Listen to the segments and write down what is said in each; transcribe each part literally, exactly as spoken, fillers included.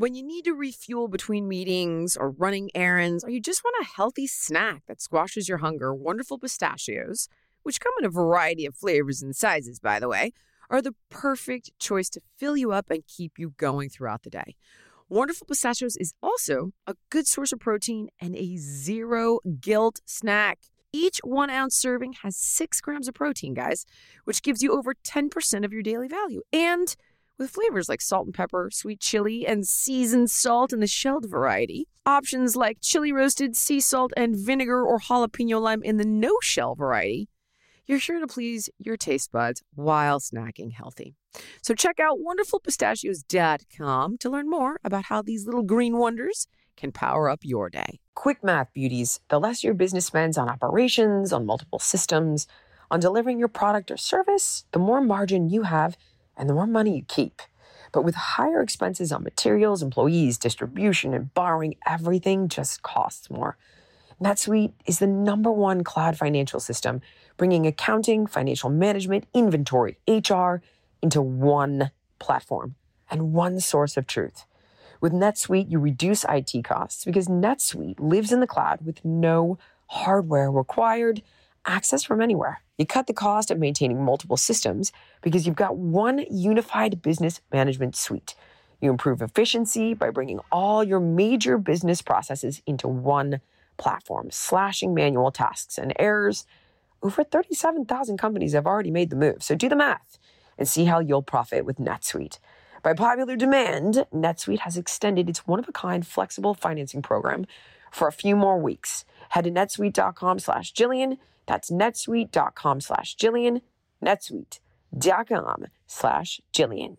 When you need to refuel between meetings or running errands, or you just want a healthy snack that squashes your hunger, Wonderful Pistachios, which come in a variety of flavors and sizes, by the way, are the perfect choice to fill you up and keep you going throughout the day. Wonderful Pistachios is also a good source of protein and a zero-guilt snack. Each one-ounce serving has six grams of protein, guys, which gives you over ten percent of your daily value. And with flavors like salt and pepper, sweet chili, and seasoned salt in the shelled variety. Options like chili roasted, sea salt, and vinegar or jalapeno lime in the no-shell variety. You're sure to please your taste buds while snacking healthy. So check out wonderful pistachios dot com to learn more about how these little green wonders can power up your day. Quick math, beauties. The less your business spends on operations, on multiple systems, on delivering your product or service, the more margin you have and the more money you keep. But with higher expenses on materials, employees, distribution, and borrowing, everything just costs more. NetSuite is the number one cloud financial system, bringing accounting, financial management, inventory, H R into one platform and one source of truth. With NetSuite, you reduce I T costs because NetSuite lives in the cloud with no hardware required, access from anywhere. You cut the cost of maintaining multiple systems because you've got one unified business management suite. You improve efficiency by bringing all your major business processes into one platform, slashing manual tasks and errors. Over thirty-seven thousand companies have already made the move, so do the math and see how you'll profit with NetSuite. By popular demand, NetSuite has extended its one-of-a-kind flexible financing program for a few more weeks. Head to netsuite.com slash Jillian. That's netsuite.com slash Jillian. netsuite.com slash Jillian.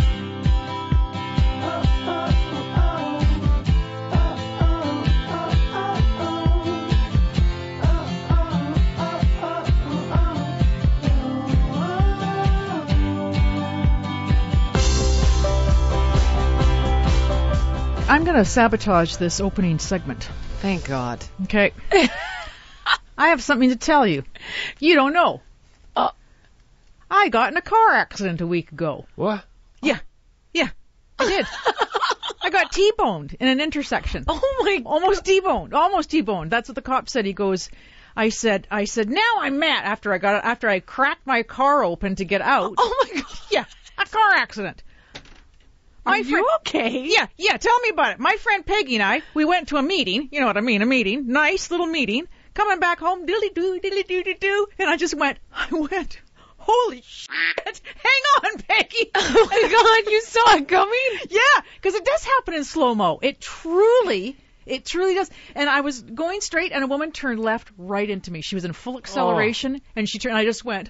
I'm going to sabotage this opening segment. Thank God. Okay. I have something to tell you. You don't know. Uh, I got in a car accident a week ago. What? Yeah. Yeah. I did. I got T-boned in an intersection. Oh my God. Almost T-boned. Almost T-boned. That's what the cop said. He goes, I said, I said, now I'm mad after I got, after I cracked my car open to get out. Oh my God. Yeah. A car accident. My Are friend, you okay? Yeah, yeah, tell me about it. My friend Peggy and I, we went to a meeting. You know what I mean, a meeting. Nice little meeting. Coming back home, diddly-doo, diddly-doo-doo-doo. And I just went, I went, holy shit. Hang on, Peggy. Oh my God, you saw it coming? Yeah, because it does happen in slow-mo. It truly, it truly does. And I was going straight, and a woman turned left right into me. She was in full acceleration, oh. and she turned, and I just went,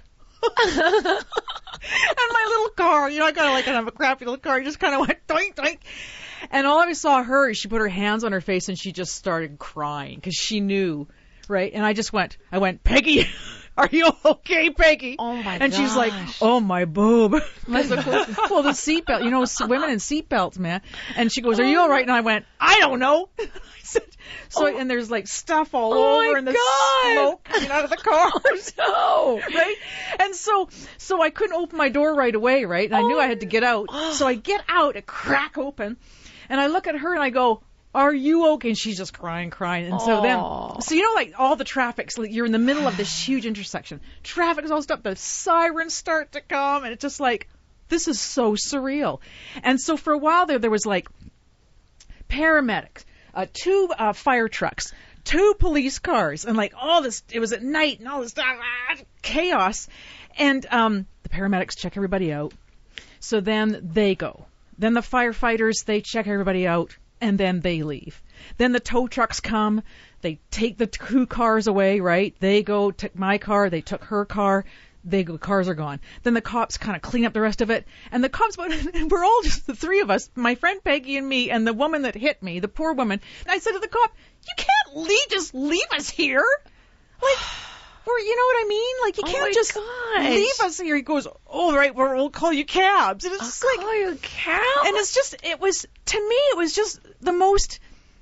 and my little car, you know, I kind of like I have a crappy little car. I just kind of went doink, doink. And all I saw her is she put her hands on her face and she just started crying because she knew, right? And I just went, I went, Peggy, are you okay, Peggy? Oh my god! And gosh. she's like, oh my boob. My well, the seatbelt, you know, women in seatbelts, man. And she goes, are you all right? And I went, I don't know. I said, so, oh. and there's like stuff all oh over and the god. smoke coming out of the car. No. Right? And so, so I couldn't open my door right away, right? And I oh. knew I had to get out. So I get out, it crack open, and I look at her and I go, are you okay? And she's just crying, crying. And so then, so you know, like all the traffic's, like you're in the middle of this huge intersection. Traffic's all stopped. The sirens start to come, and it's just like, this is so surreal. And so for a while there, there was like paramedics, uh, two uh, fire trucks, two police cars, and like all this. It was at night and all this ah, chaos. And um, the paramedics check everybody out. So then they go. Then the firefighters, they check everybody out. And then they leave. Then the tow trucks come. They take the two cars away, right? They go, took my car. They took her car. They go, cars are gone. Then the cops kind of clean up the rest of it. And the cops, and we're all just the three of us, my friend Peggy and me, and the woman that hit me, the poor woman. And I said to the cop, you can't leave, just leave us here. Like, or you know what I mean? Like, you oh can't just gosh. leave us here. He goes, all right, well, we'll call you cabs. And it's I'll just like, call you cabs? and it's just, it was, to me, it was just the most,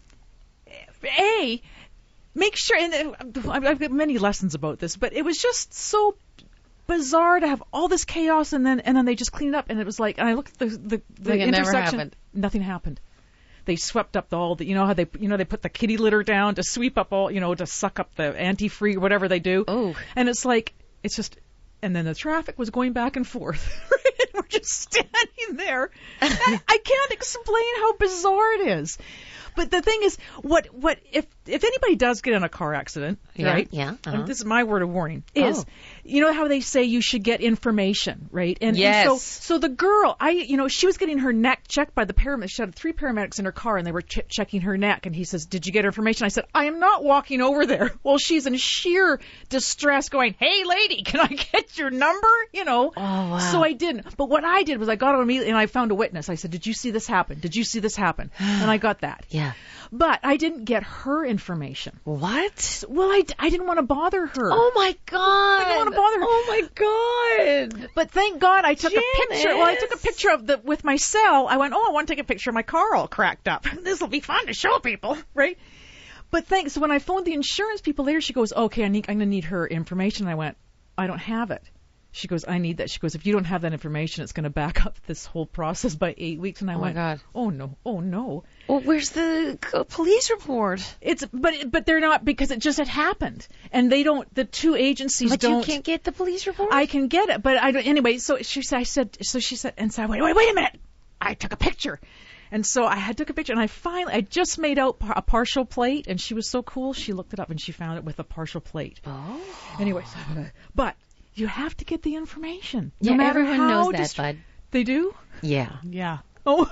A, make sure, and I've got many lessons about this, but it was just so bizarre to have all this chaos, and then and then they just cleaned it up, and it was like, and I looked at the the, the like it intersection, never happened. Nothing happened. they swept up the, all the, you know how they, you know, they put the kitty litter down to sweep up all, you know, to suck up the antifreeze or whatever they do. Oh. And it's like, it's just, and then the traffic was going back and forth. And we're just standing there. I, I can't explain how bizarre it is. But the thing is, what what if if anybody does get in a car accident, yeah, right? Yeah. Uh-huh. And this is my word of warning. Is oh. you know how they say you should get information, right? And, yes. and so so the girl, I you know, she was getting her neck checked by the paramedics. She had three paramedics in her car, and they were ch- checking her neck. And he says, "Did you get information?" I said, "I am not walking over there." Well, she's in sheer distress, going, "Hey, lady, can I get your number?" You know. Oh wow. So I didn't. But what I did was I got on immediately and I found a witness. I said, "Did you see this happen? Did you see this happen?" And I got that. Yeah. But I didn't get her information. What? Well, I, I didn't want to bother her. Oh my God. I didn't want to bother her. Oh my God. But thank God I took Janice. a picture. Well, I took a picture of the with my cell. I went, oh, I want to take a picture of my car all cracked up. This will be fun to show people, right? But thanks. So when I phoned the insurance people later, she goes, okay, I need, I'm going to need her information. I went, I don't have it. She goes, I need that. She goes, if you don't have that information, it's going to back up this whole process by eight weeks. And I oh went, my God. oh no, oh no. Well, where's the uh, police report? It's but but they're not, because it just had happened, and they don't. The two agencies but don't. But you can't get the police report. I can get it, but I don't. Anyway, so she said, I said, so she said, and so I went, wait, wait a minute. I took a picture. And so I had took a picture, and I finally, I just made out a partial plate, and she was so cool. She looked it up, and she found it with a partial plate. Oh. Anyway, but you have to get the information. Yeah, no matter everyone how knows that, dist- bud. They do? Yeah. Yeah. Oh.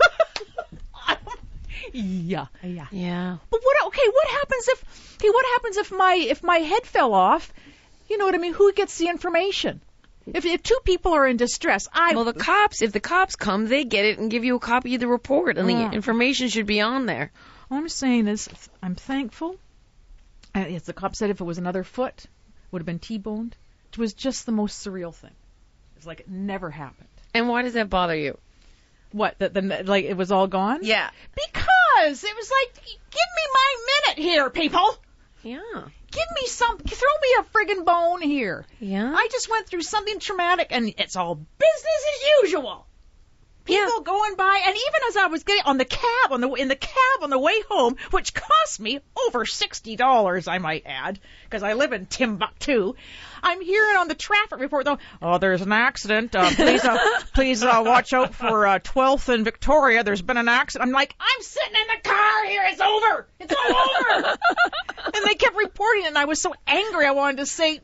yeah. Yeah. Yeah. But what? Okay, what happens if? Okay, what happens if my if my head fell off? You know what I mean? Who gets the information? If if two people are in distress, I well the cops. If the cops come, they get it and give you a copy of the report, and uh, the information should be on there. All I'm saying is, I'm thankful. And as the cop said, if it was another foot, would have been T-boned. It was just the most surreal thing. It's like it never happened. And why does that bother you? What? That the like it was all gone? Yeah. Because it was like, give me my minute here, people. Yeah. Give me some, throw me a friggin' bone here. Yeah. I just went through something traumatic, and it's all business as usual. People yeah. going by, and even as I was getting on the cab, on the in the cab on the way home, which cost me over sixty dollars, I might add, because I live in Timbuktu, I'm hearing on the traffic report, though, oh, there's an accident. Uh, please, uh, please uh, watch out for uh, twelfth and Victoria. There's been an accident. I'm like, I'm sitting in the car here. It's over. It's all over. And they kept reporting it, and I was so angry. I wanted to say,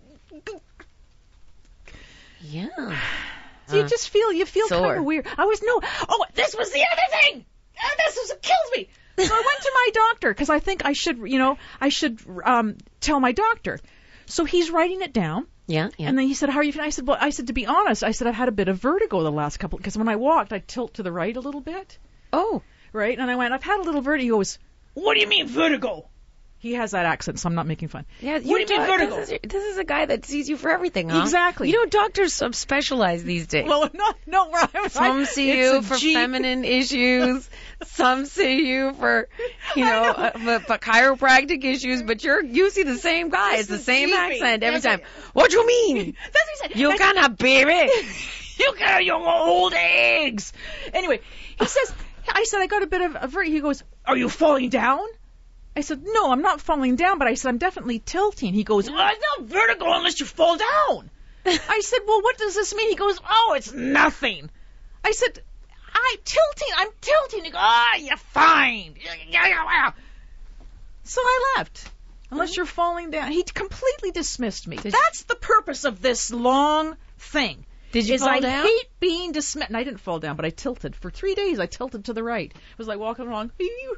yeah. So you just feel, you feel Sore. kind of weird. I was, no, oh, this was the other thing. Uh, this was, it kills me. So I went to my doctor, because I think I should, you know, I should um, tell my doctor. So he's writing it down. Yeah, yeah. And then he said, how are you feeling? I said, well, I said, to be honest, I said, I've had a bit of vertigo the last couple, because when I walked, I tilt to the right a little bit. Oh. Right? And I went, I've had a little vertigo. He goes, what do you mean vertigo? He has that accent, so I'm not making fun. Yeah, what do you do- mean vertigo? This is, this is a guy that sees you for everything, huh? Exactly. You know, doctors sub- specialize these days. Well, no, no, where I'm Some see you for G- feminine issues. Some see you for, you know, know. Uh, but, but chiropractic issues. But you're you see the same guy. It's the same G V. accent every That's time. What you mean? That's what he said. You I gonna baby? You got your old eggs. Anyway, he says, I said, I got a bit of a vertigo. He goes, are you falling down? I said, no, I'm not falling down, but I said, I'm definitely tilting. He goes, well, it's not vertigo unless you fall down. I said, well, what does this mean? He goes, oh, it's nothing. I said, I'm tilting, I'm tilting. He goes, ah, oh, you're fine. So I left. Unless you're falling down. He completely dismissed me. Did That's the purpose of this long thing. Did you is fall I down? hate being dismissed. And I didn't fall down, but I tilted. For three days, I tilted to the right. It was like walking along.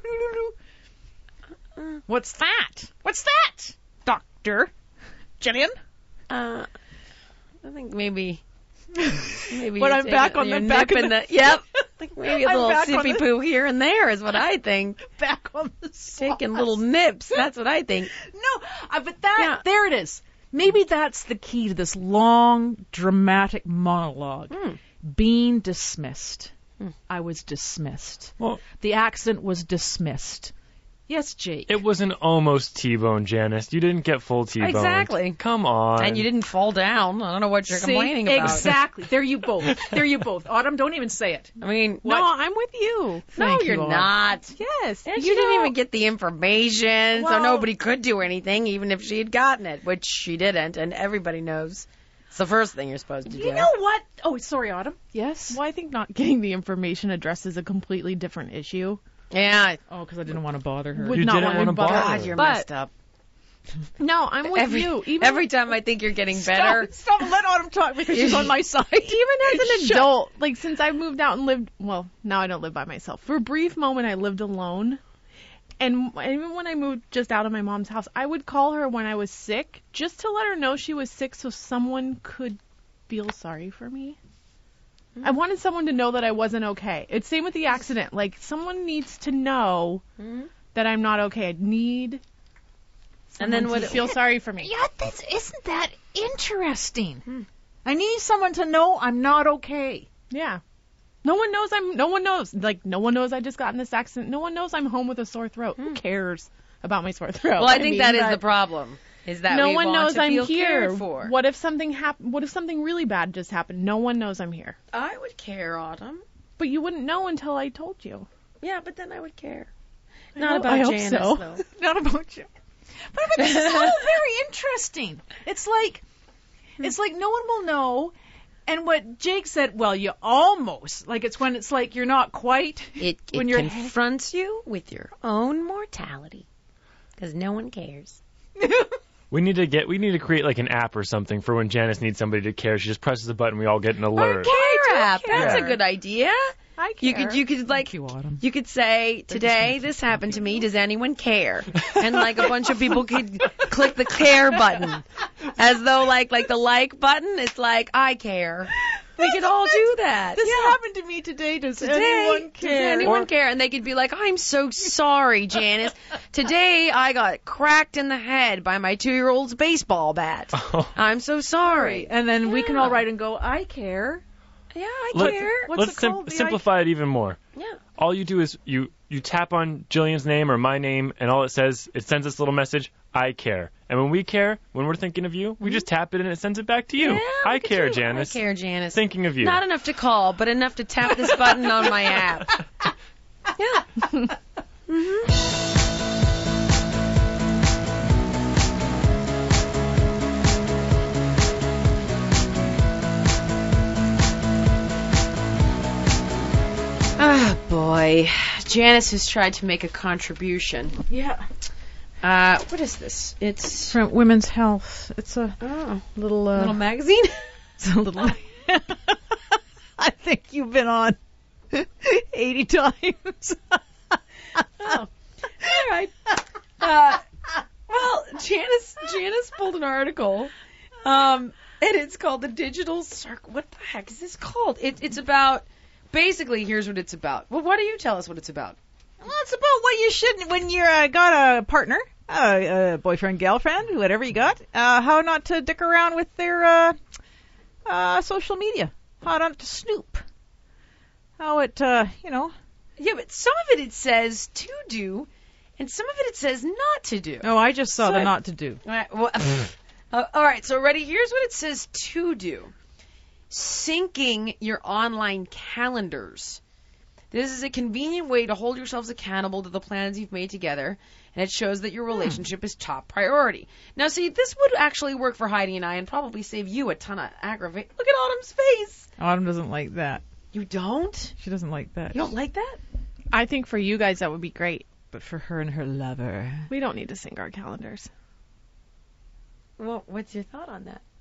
What's that? What's that, Doctor Jillian? Uh, I think maybe. Maybe When you're I'm back on you're the back of nipping the- the, Yep. I think maybe a I'm little back on sippy the- poo here and there is what I think. Back on the Taking sauce. little nips. That's what I think. No, uh, but that Yeah. there it is. Maybe that's the key to this long, dramatic monologue. Mm. Being dismissed. Mm. I was dismissed. Well, The accident was dismissed. Yes, Jake. It was an almost T-bone, Janice. You didn't get full T-bone. Exactly. Come on. And you didn't fall down. I don't know what you're See? complaining about. Exactly. There you both. There you both. Autumn, don't even say it. I mean, What? No, I'm with you. no, Thank you're you, Autumn. not. Yes. You And didn't know- even get the information, so Well- nobody could do anything, even if she had gotten it, which she didn't, and everybody knows. It's the first thing you're supposed to do. You know what? Oh, sorry, Autumn. Yes? Well, I think not getting the information addresses a completely different issue. Yeah. Oh, because I didn't want to bother her. Would You not didn't want wanna to bother. bother. God, you're But- messed up. No, I'm with Every, you. Even every time I think you're getting better, Stop, stop, let Autumn talk because she's on my side. even as an Shut- adult, like since I've moved out and lived, well, now I don't live by myself. For a brief moment, I lived alone. And even when I moved just out of my mom's house, I would call her when I was sick just to let her know she was sick so someone could feel sorry for me. Mm-hmm. I wanted someone to know that I wasn't okay. It's same with the accident. Like, someone needs to know Mhm. that I'm not okay. I need And then someone what- to feel sorry for me. Yeah, this, isn't that interesting? I need someone to know I'm not okay. Yeah. No one knows I'm, no one knows. Like, no one knows I just got in this accident. No one knows I'm home with a sore throat. Who cares about my sore throat? well, I think mean, that is but the problem. Is that no we one want knows to I'm feel here. cared for. What if something hap- What if something really bad just happened? No one knows I'm here. I would care, Autumn. But you wouldn't know until I told you. Yeah, but then I would care. I Not hope- about I hope Janice, so. though. Not about you. But, but this is all very interesting. It's like, it's like no one will know. And what Jake said, well, you almost, like it's when it's like you're not quite. It, it When you're- confronts you with your own mortality. Because no one cares. We need to get. We need to create like an app or something for when Janice needs somebody to care. She just presses a button. We all get an alert. Care app. That's a care. good idea. I care. You could you could like you, Autumn. you could say today this happened to me. Does anyone care? And like a bunch of people could click the care button, as though like like the like button. It's like I care. We could all do that. This Yeah. happened to me today. Does Today, anyone does care? anyone Or- care? And they could be like, I'm so sorry, Janice. Today I got cracked in the head by my two-year-old's baseball bat. I'm so sorry. And then we can Yeah. all write and go, I care. Yeah, I Let, care. What's let's it sim- called? The simplify it even more. Yeah. All you do is you you tap on Jillian's name or my name, and all it says, it sends this little message, I care. And when we care, when we're thinking of you, we just tap it and it sends it back to you. Yeah, I look at care, you. Janice. I care, Janice. Thinking of you. Not enough to call, but enough to tap this button on my app. Yeah. Ah, boy. Janice has tried to make a contribution. Yeah. Uh, what is this? It's From Women's Health. It's a oh, little, a uh, little magazine. it's a little. I think you've been on eighty times. Oh, all right. Uh, well, Janice Janice pulled an article, um, and it's called the Digital Circle. What the heck is this called? It, it's about basically. Here's what it's about. Well, why don't you tell us what it's about? Well, it's about what you shouldn't when you're uh, got a partner, uh, a boyfriend, girlfriend, whatever you got. Uh, how not to dick around with their uh, uh, social media. How not to snoop. How it, uh, you know. Yeah, but some of it it says to do, and some of it it says not to do. Oh, I just saw So- the not to do. All right, well, uh, all right, so ready? Here's what it says to do. Syncing your online calendars. This is a convenient way to hold yourselves accountable to the plans you've made together, and it shows that your relationship is top priority. Now, see, this would actually work for Heidi and I and probably save you a ton of aggravate. Look at Autumn's face. Autumn doesn't like that. You don't? She doesn't like that. You don't like that? I think for you guys that would be great. But for her and her lover. We don't need to sync our calendars. Well, what's your thought on that?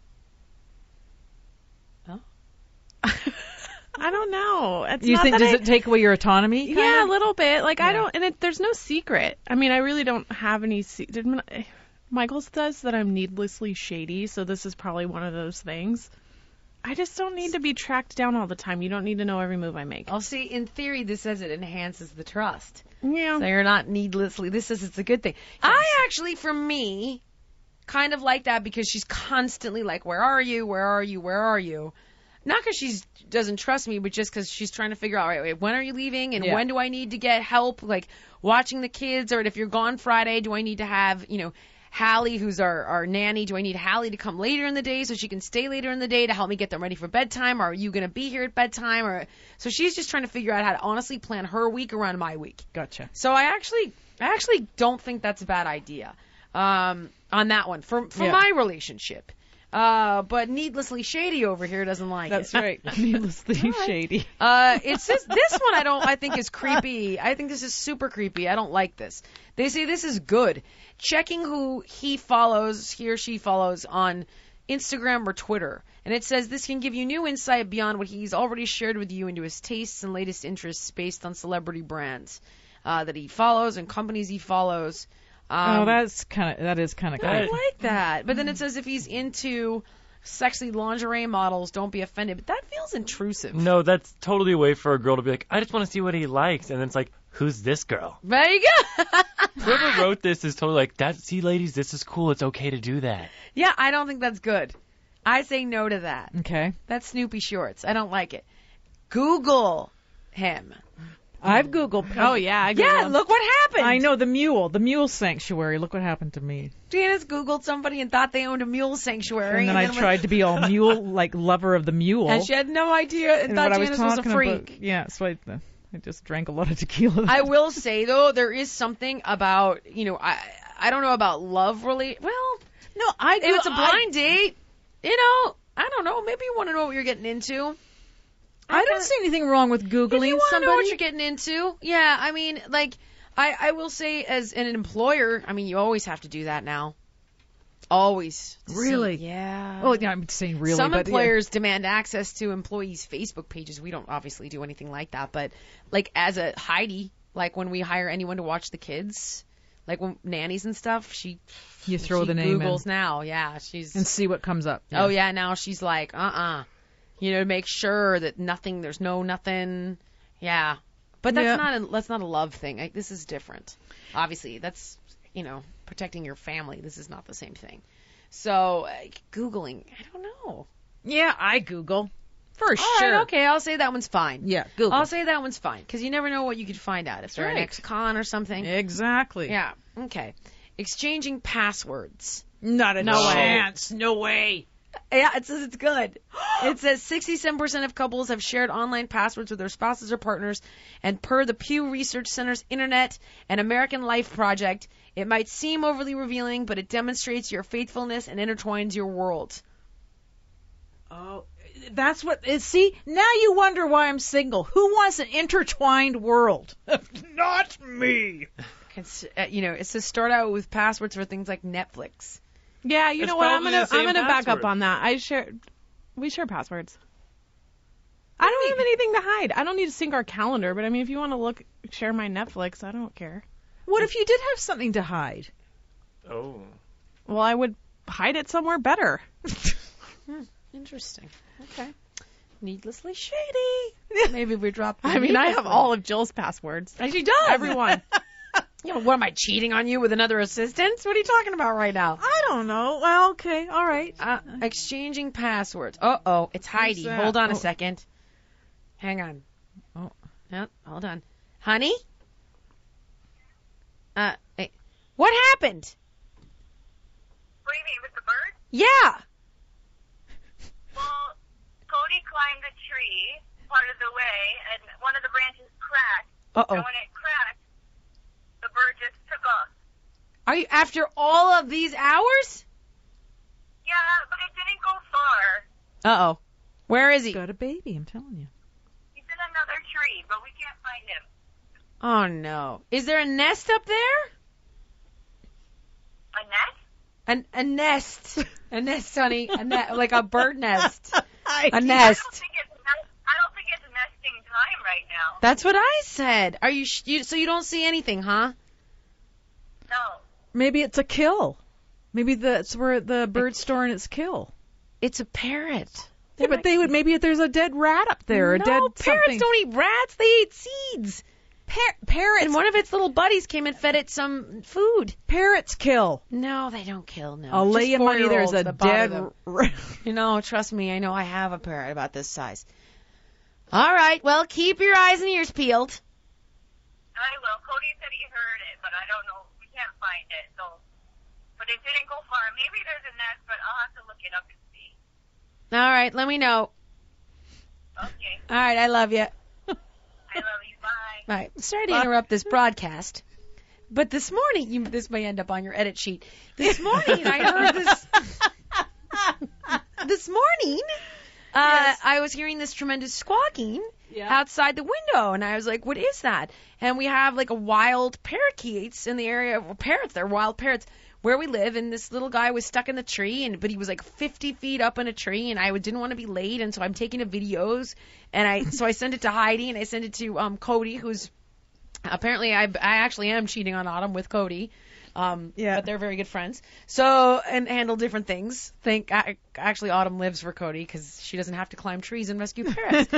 I don't know. It's You not think, that does I- it take away your autonomy? kind Yeah, of? a little bit. Like I Yeah. don't, and it, there's no secret. I mean, I really don't have any. Se- did Ma- Michael says that I'm needlessly shady, so this is probably one of those things. I just don't need to be tracked down all the time. You don't need to know every move I make. I'll see, in theory, this says it enhances the trust. Yeah. So you're not needlessly, this says it's a good thing. I actually, for me, kind of like that because she's constantly like, where are you? Where are you? Where are you? not because she doesn't trust me, but just because she's trying to figure out, right, wait, when are you leaving and Yeah. when do I need to get help, like watching the kids, or if you're gone Friday, do I need to have, you know, Hallie, who's our, our nanny, do I need Hallie to come later in the day so she can stay later in the day to help me get them ready for bedtime? Or are you going to be here at bedtime? Or so she's just trying to figure out how to honestly plan her week around my week. Gotcha. So I actually, I actually don't think that's a bad idea um, on that one for for Yeah. my relationship. Uh, but needlessly shady over here doesn't like That's it. right. Needlessly shady. Uh, it's just, this one I don't, I think is creepy. I think this is super creepy. I don't like this. They say this is good. Checking who he follows, he or she follows on Instagram or Twitter. And it says this can give you new insight beyond what he's already shared with you into his tastes and latest interests based on celebrity brands uh, that he follows and companies he follows. Um, oh, that's kind of that is kind of I creepy. like that. But then it says if he's into sexy lingerie models, don't be offended. But that feels intrusive. No, that's totally a way for a girl to be like, I just want to see what he likes. And then it's like, who's this girl? There you go. Whoever wrote this is totally like, that. See, ladies, this is cool. It's okay to do that. Yeah, I don't think that's good. I say no to that. Okay. That's Snoopy Shorts. I don't like it. Google him. I've Googled. Oh yeah, I Yeah, Googled. look what happened. I know the mule, the mule sanctuary. Look what happened to me. Janice Googled somebody and thought they owned a mule sanctuary. And then I went- tried to be all mule, like lover of the mule. And she had no idea and, and thought what I was Janice was, talking a freak. about, yeah, so I, I just drank a lot of tequila. I will say, though, there is something about, you know, I I don't know about love really. Well, no, I if it's a blind date, you know, I don't know. Maybe you want to know what you're getting into. I, I don't see anything wrong with Googling If you want to somebody. know what you're getting into, yeah, I mean, like, I, I will say as an employer, I mean, you always have to do that now. Always. to see- Really? yeah. Well, yeah, I'm saying really, Some but employers demand access to employees' Facebook pages. We don't obviously do anything like that, but like as a Heidi, like when we hire anyone to watch the kids, like when nannies and stuff, she yeah, you throw she the name Googles in now. Yeah, she's and see what comes up. oh yeah, now she's like, uh-uh. You know, make sure that nothing, there's no nothing. Yeah. But that's Yeah. not a, that's not a love thing. Like, this is different. Obviously, that's, you know, protecting your family. This is not the same thing. So, like, Googling, I don't know. Yeah, I Google. For All sure. right, okay, I'll say that one's fine. Yeah, Google. I'll say that one's fine, because you never know what you could find out. If they're an right. ex-con or something. Exactly. Yeah, okay. Exchanging passwords. Not a No way. chance. No way. Yeah, it says it's good. It says sixty-seven percent of couples have shared online passwords with their spouses or partners, and per the Pew Research Center's Internet and American Life Project, it might seem overly revealing, but it demonstrates your faithfulness and intertwines your world. Oh, that's what. uh, See, now you wonder why I'm single. Who wants an intertwined world? Not me. It's, uh, you know, it says start out with passwords for things like Netflix. Yeah, you It's know what? I'm probably gonna the same I'm gonna back up password. on that. I share we share passwords. I don't have anything to hide. I don't need to sync our calendar, but I mean, if you want to look, share my Netflix, I don't care. What if you did have something to hide? Oh. Well, I would hide it somewhere better. Interesting. Okay. Needlessly shady. Maybe we drop. I mean, I have all of Jill's passwords. And she does. Everyone. You know, what am I cheating on you with another assistant? What are you talking about right now? I don't know. Well, okay, all right. Uh, exchanging passwords. Uh oh, it's Heidi. that? Hold on a Oh. second. Hang on. Oh. No, hold on. Honey? Uh, hey, what happened? What do you mean, with the bird? Yeah. Well, Cody climbed the tree part of the way, and one of the branches cracked. Uh And oh. when it cracked, the bird just took off. Are you after all of these hours? Yeah, but it didn't go far. Uh oh. Where is he? Got a baby, I'm telling you. He's in another tree, but we can't find him. Oh no. Is there a nest up there? A nest? An, a nest. A nest, honey. A ne- like a bird nest. A I nest. don't think it's nest- I don't think it's nesting time right now. That's what I said. Are you, sh- you so you don't see anything, huh? No. Maybe it's a kill. Maybe that's where the bird's storing its kill. It's a parrot. Yeah, but they would. Maybe if there's a dead rat up there, or a no, dead parrots something. don't eat rats. They eat seeds. Par- parrots. And one of its little buddies came and fed it some food. Parrots kill. No, they don't kill. No. I'll lay Just you money there's a four-year-olds that bother dead. them. r- You know, trust me, I know I have a parrot about this size. All right, well, keep your eyes and ears peeled. I will. Cody said he heard it, but I don't know. We can't find it, so. But it didn't go far. Maybe there's a nest, but I'll have to look it up and see. All right, let me know. Okay. All right, I love you. I love you. Bye. Right. Sorry to interrupt this broadcast, but this morning, you, this may end up on your edit sheet. This morning, I heard this. This morning, uh, I was hearing this tremendous squawking outside the window, and I was like, "What is that?" And we have like a wild parakeets in the area. Well, parrots, they're wild parrots where we live, and this little guy was stuck in the tree, and but he was like fifty feet up in a tree, and I didn't want to be late, and so I'm taking the videos, and I so I sent it to Heidi, and I sent it to um Cody, who's apparently I I actually am cheating on Autumn with Cody. Um, Yeah. But they're very good friends. So, and handle different things. Think, I, actually, Autumn lives for Cody because she doesn't have to climb trees and rescue parrots.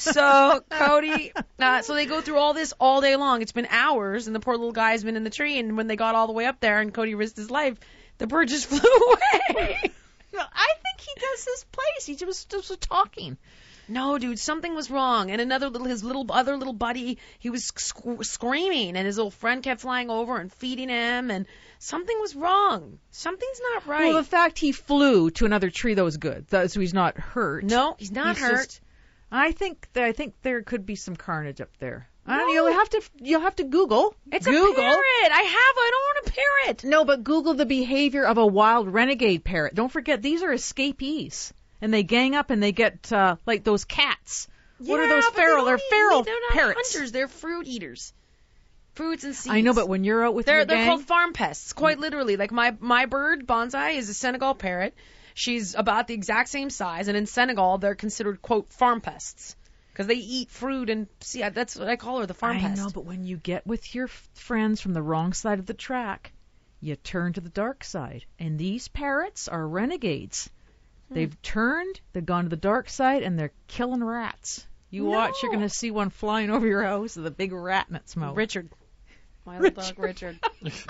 So, Cody, uh, so they go through all this all day long. It's been hours, and the poor little guy's been in the tree, and when they got all the way up there and Cody risked his life, the bird just flew away. I think he does his place. He just just was talking. No, dude, something was wrong. And another little, his little other little buddy, he was sc- screaming, and his little friend kept flying over and feeding him, and something was wrong. Something's not right. Well, the fact he flew to another tree, that was good. That, so he's not hurt. No, he's not He's hurt. just- I think that, I think there could be some carnage up there. I don't know. No. You'll have to you'll have to Google. It's Google. a parrot. I have. I don't want a parrot. No, but Google the behavior of a wild renegade parrot. Don't forget, these are escapees, and they gang up and they get uh, like those cats. What are Yeah, those but they feral? don't They're eat feral meat. They're not parrots. hunters. They're fruit eaters. Fruits and seeds. I know, but when you're out with they're your they're gang, called farm pests. Quite literally. Like my my bird Bonsai is a Senegal parrot. She's about the exact same size, and in Senegal they're considered quote farm pests because they eat fruit and see. That's what I call her, the farm I pest. know, but when you get with your f- friends from the wrong side of the track, you turn to the dark side. And these parrots are renegades. Hmm. They've turned, they've gone to the dark side, and they're killing rats. You watch, you're No. going to see one flying over your house with a big rat in its mouth. Richard. My little dog Richard.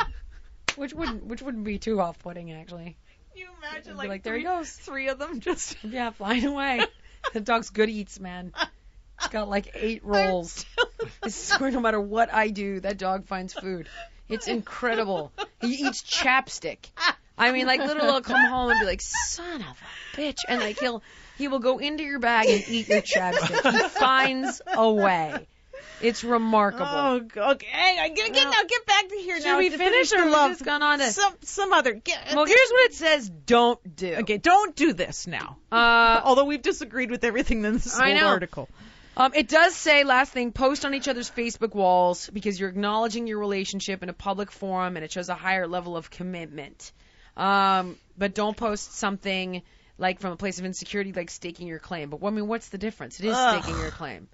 which wouldn't which wouldn't be too off putting actually. Can you imagine, Be like, there he goes. three of them just... Yeah, flying away. The dog's good eats, man. It's got like eight rolls. I swear, no matter what I do, that dog finds food. It's incredible. He eats chapstick. I mean, like, literally, he'll come home and be like, son of a bitch. And, like, he'll, he will go into your bag and eat your chapstick. He finds a way. It's remarkable. Oh, okay. I get, get, Well, now get back to here Should now. we to finish, the or have we love. just gone on to... Some, some other... Get, Well, here's what it says don't do. Okay, don't do this now. Uh, Although we've disagreed with everything in this I whole know. article. Um, it does say, last thing, post on each other's Facebook walls because you're acknowledging your relationship in a public forum and it shows a higher level of commitment. Um, but don't post something like from a place of insecurity, like staking your claim. But I mean, what's the difference? It is Ugh. staking your claim.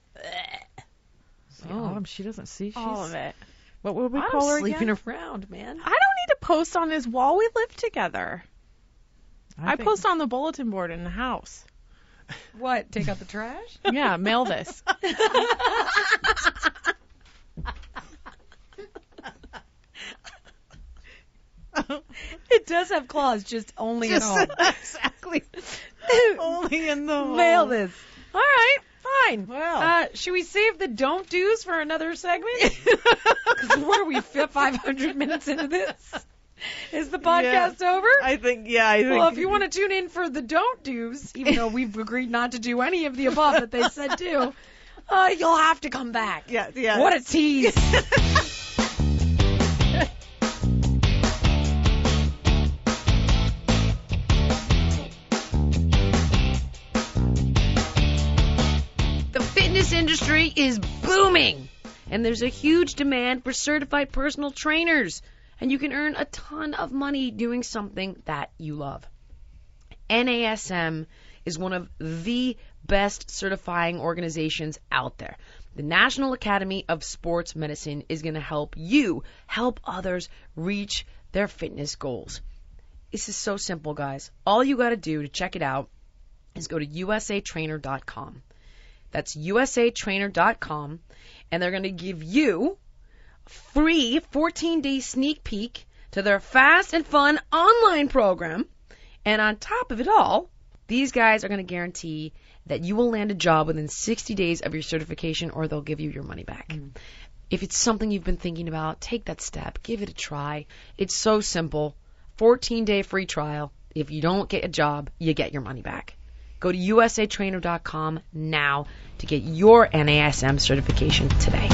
See, Autumn, she doesn't see. She's, All of it. What would we I'm call her sleeping again? around, man. I don't need to post on his wall. We live together. I, think- post on the bulletin board in the house. What? Take out the trash? Yeah, mail this. It does have claws, just only at home. exactly. Only in the home. Mail this. All right, fine. Well. Uh, should we save the don't do's for another segment? 'Cause what are we, five hundred minutes into this? Is the podcast over? I think, yeah, I think. Well, if you want to tune in for the don't do's, even though we've agreed not to do any of the above that they said do, uh, you'll have to come back. Yeah, yeah. What a tease. The fitness industry is booming, and there's a huge demand for certified personal trainers, and you can earn a ton of money doing something that you love. N A S M is one of the best certifying organizations out there. The National Academy of Sports Medicine is going to help you help others reach their fitness goals. This is so simple, guys. All you got to do to check it out is go to U S A trainer dot com. That's U S A trainer dot com, and they're going to give you a free fourteen-day sneak peek to their fast and fun online program. And on top of it all, these guys are going to guarantee that you will land a job within sixty days of your certification, or they'll give you your money back. Mm. If it's something you've been thinking about, take that step. Give it a try. It's so simple. fourteen-day free trial. If you don't get a job, you get your money back. Go to U S A trainer dot com now to get your N A S M certification today.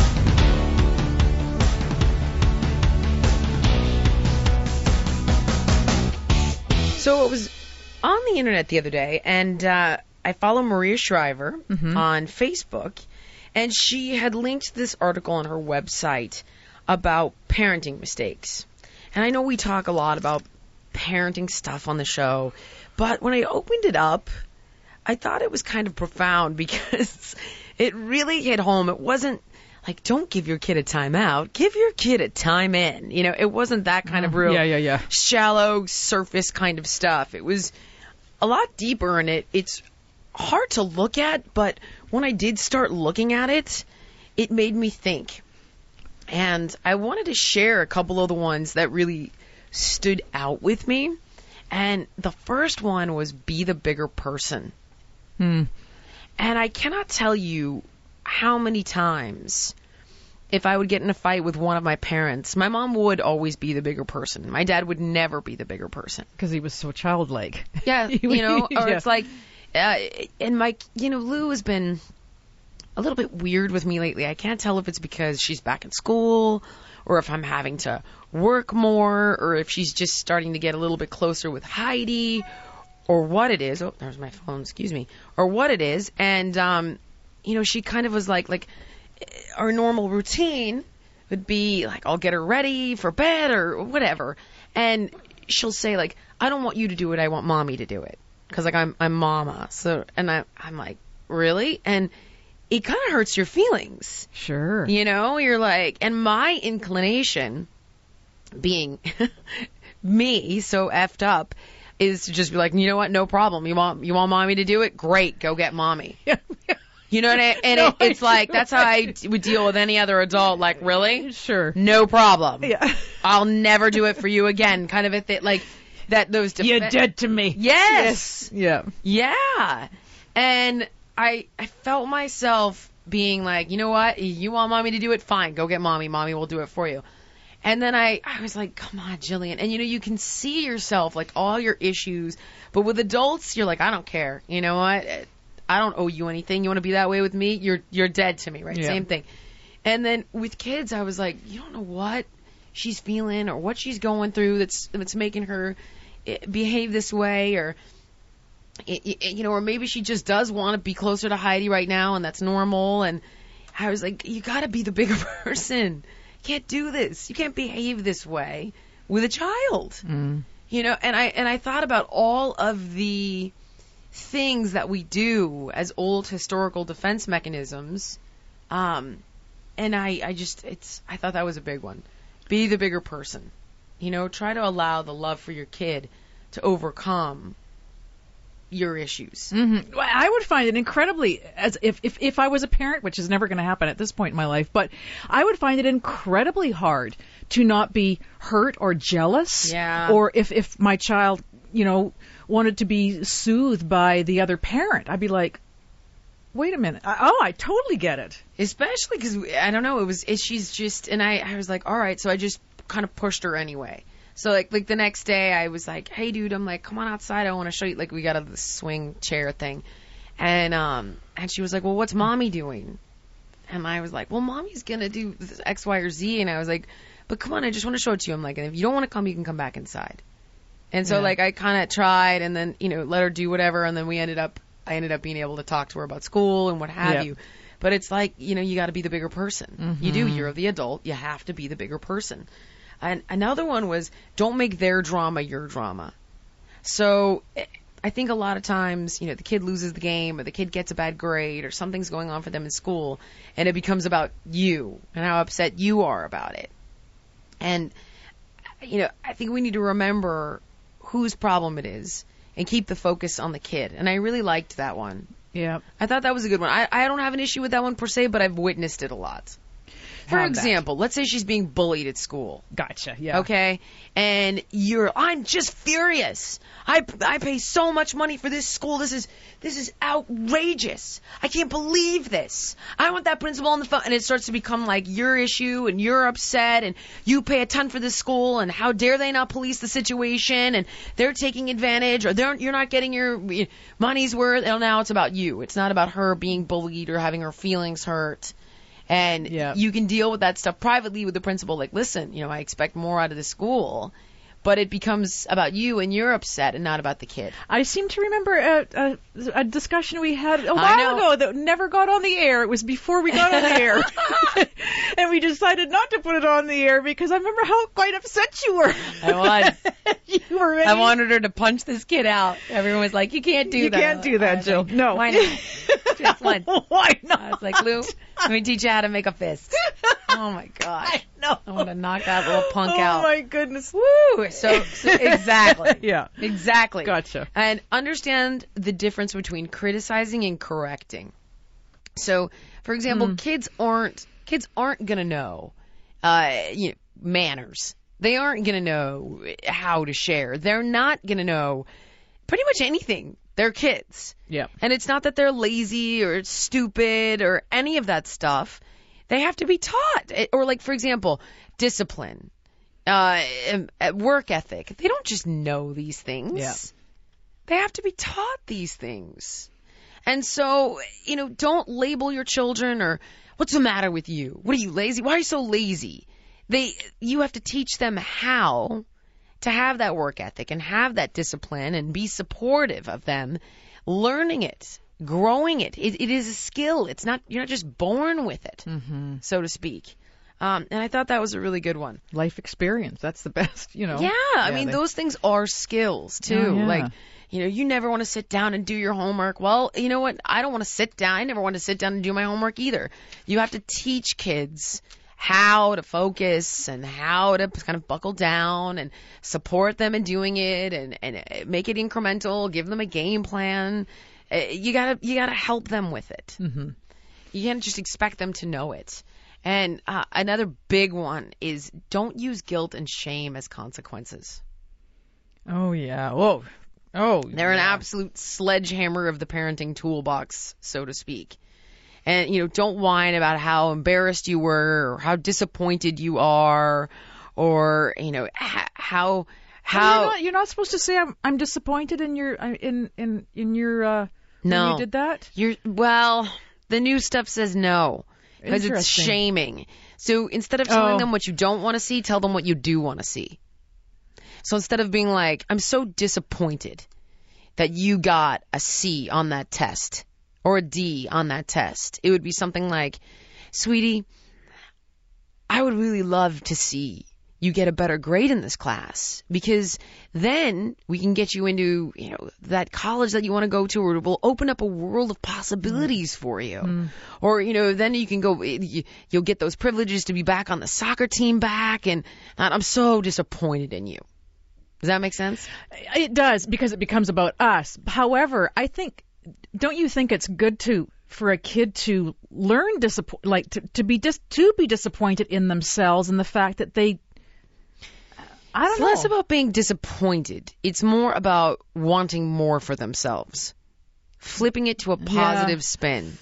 So it was on the internet the other day, and uh, I follow Maria Shriver mm-hmm. on Facebook, and she had linked this article on her website about parenting mistakes. And I know we talk a lot about parenting stuff on the show, but when I opened it up, I thought it was kind of profound because it really hit home. It wasn't like, don't give your kid a timeout. Give your kid a time in. You know, it wasn't that kind of real yeah, yeah, yeah. shallow surface kind of stuff. It was a lot deeper, and it it's hard to look at, but when I did start looking at it, it made me think. And I wanted to share a couple of the ones that really stood out with me. And the first one was be the bigger person. Hmm. And I cannot tell you how many times if I would get in a fight with one of my parents, my mom would always be the bigger person. My dad would never be the bigger person. Because he was so childlike. Yeah, you know, or yeah. it's like, uh, and my, you know, Lou has been a little bit weird with me lately. I can't tell if it's because she's back in school or if I'm having to work more or if she's just starting to get a little bit closer with Heidi or what it is. Oh, there's my phone, excuse me. Or what it is. And, um, you know, she kind of was like, like, our normal routine would be like, I'll get her ready for bed or whatever. And she'll say like, I don't want you to do it. I want mommy to do it. Cause like I'm, I'm mama. So, and I, I'm like, really? And it kind of hurts your feelings. Sure. You know, you're like, and my inclination being me so effed up is to just be like, you know what? No problem. You want, you want mommy to do it? Great. Go get mommy. You know what I, and no, it, it's I like, that's how I would deal with any other adult. Like, really? Sure. No problem. Yeah. I'll never do it for you again. Kind of a thing, like, that those def- You're dead to me. Yes. yes. Yeah. Yeah. And I, I felt myself being like, you know what? You want mommy to do it? Fine. Go get mommy. Mommy will do it for you. And then I, I was like, come on, Jillian. And, you know, you can see yourself, like, all your issues. But with adults, you're like, I don't care. You know what? I don't owe you anything. You want to be that way with me? You're you're dead to me, right? Yeah. Same thing. And then with kids, I was like, you don't know what she's feeling or what she's going through that's that's making her behave this way, or you know, or maybe she just does want to be closer to Heidi right now, and that's normal. And I was like, you got to be the bigger person. You can't do this. You can't behave this way with a child. Mm. You know, and I and I thought about all of the things that we do as old historical defense mechanisms, um, and I, I just, it's, I thought that was a big one. Be the bigger person. You know, try to allow the love for your kid to overcome your issues. Mm-hmm. Well, I would find it incredibly, as if, if, if I was a parent, which is never going to happen at this point in my life, but I would find it incredibly hard to not be hurt or jealous. Yeah. Or if, if my child, you know, wanted to be soothed by the other parent, I'd be like, wait a minute. I, oh, I totally get it. Especially because, I don't know, it was, it, she's just, and I, I was like, all right, so I just kind of pushed her anyway. So, like, like the next day, I was like, hey, dude, I'm like, come on outside. I want to show you, like, we got a the swing chair thing. And, um, and she was like, well, what's mommy doing? And I was like, well, mommy's going to do this X, Y, or Z. And I was like, but come on, I just want to show it to you. I'm like, and if you don't want to come, you can come back inside. And so, yeah. like, I kind of tried and then, you know, let her do whatever. And then we ended up, I ended up being able to talk to her about school and what have yeah. you. But it's like, you know, you got to be the bigger person. Mm-hmm. You do. You're the adult. You have to be the bigger person. And another one was, don't make their drama your drama. So I think a lot of times, you know, the kid loses the game or the kid gets a bad grade or something's going on for them in school, and it becomes about you and how upset you are about it. And, you know, I think we need to remember whose problem it is and keep the focus on the kid. And I really liked that one. Yeah. I thought that was a good one. I, I don't have an issue with that one per se, but I've witnessed it a lot. For Have that. example, let's say she's being bullied at school. Gotcha. Yeah. Okay, and you're, I'm just furious. I, I pay so much money for this school. This is this is outrageous. I can't believe this. I want that principal on the phone, and it starts to become like your issue, and you're upset, and you pay a ton for this school, and how dare they not police the situation, and they're taking advantage, or they're you're not getting your money's worth. And now it's about you. It's not about her being bullied or having her feelings hurt. And Yeah. you can deal with that stuff privately with the principal. Like, listen, you know, I expect more out of the school. But it becomes about you and you're upset and not about the kid. I seem to remember a, a, a discussion we had a I while know. ago that never got on the air. It was before we got on the air. And we decided not to put it on the air because I remember how quite upset you were. I was. You were ready. I wanted her to punch this kid out. Everyone was like, you can't do You that. can't do that, I was Jill. like, No. Why not? Just once. Why not? I was like, Lou, let me teach you how to make a fist. Oh, my gosh. No. I want to knock that little punk oh out. my goodness. Woo! So, so exactly. Yeah. Exactly. Gotcha. And understand the difference between criticizing and correcting. So, for example, Mm. kids aren't kids aren't gonna know, uh, you know, manners. They aren't gonna know how to share. They're not gonna know pretty much anything. They're kids. Yeah. And it's not that they're lazy or stupid or any of that stuff. They have to be taught. It- Or like, for example, discipline, uh, um, uh, work ethic. They don't just know these things. Yeah. They have to be taught these things. And so, you know, don't label your children or what's the matter with you? What are you, lazy? Why are you so lazy? They, you have to teach them how to have that work ethic and have that discipline and be supportive of them, learning it, growing it. It, it is a skill. It's not, you're not just born with it, Mm-hmm. so to speak. Um, and I thought that was a really good one. Life experience. That's the best, you know. Yeah, I mean, they- those things are skills too. Oh, yeah. Like, you know, you never want to sit down and do your homework. Well, you know what? I don't want to sit down. I never want to sit down and do my homework either. You have to teach kids how to focus and how to kind of buckle down and support them in doing it and, and make it incremental, give them a game plan. Uh, You gotta, you gotta help them with it. Mm-hmm. You can't just expect them to know it. And uh, another big one is don't use guilt and shame as consequences. Oh, yeah. Whoa. Oh, They're an yeah. absolute sledgehammer of the parenting toolbox, so to speak. And, you know, don't whine about how embarrassed you were or how disappointed you are or, you know, h- how, how. You're not, you're not supposed to say I'm I'm disappointed in your uh, in in in your uh when No. you did that. You're, well, the new stuff says no. Because it's Interesting. shaming. So instead of telling Oh. them what you don't want to see, tell them what you do want to see. So instead of being like, I'm so disappointed that you got a C on that test or a D on that test, it would be something like, sweetie, I would really love to see you get a better grade in this class because then we can get you into, you know, that college that you want to go to, or it will open up a world of possibilities for you. Or, you know, then you can go, you- you'll get those privileges to be back on the soccer team back. And I'm so disappointed in you. Does that make sense? It does, because it becomes about us. However, I think, don't you think it's good to for a kid to learn disappoint, like to, to be dis- to be disappointed in themselves and the fact that they, I don't It's know. less about being disappointed. It's more about wanting more for themselves. Flipping it to a positive spin.